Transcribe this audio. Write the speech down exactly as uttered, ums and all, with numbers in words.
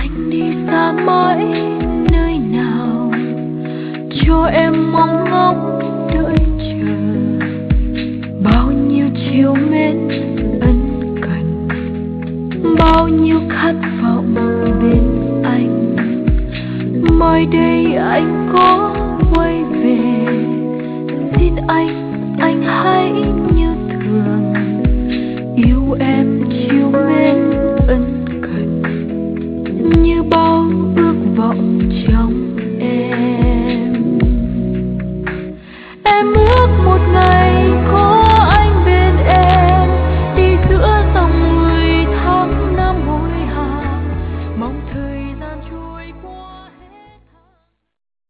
anh đi xa mãi nơi nào, cho em mong ngóng đợi chờ. Bao nhiêu chiều mến ân cần, bao nhiêu khát vọng bên anh. Mai đây anh có quay về, xin anh